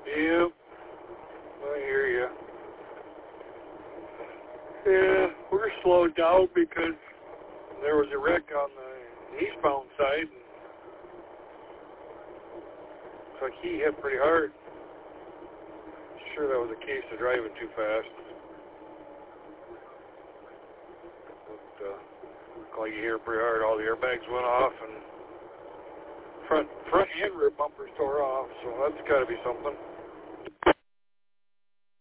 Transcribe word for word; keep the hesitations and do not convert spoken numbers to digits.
Yep, I hear you. Yeah, we're slowed down because there was a wreck on the eastbound side. And looks like he hit pretty hard. Sure that was a case of driving too fast. But, uh, looked like you hit pretty hard. All the airbags went off and front front and rear bumpers tore off, so that's got to be something.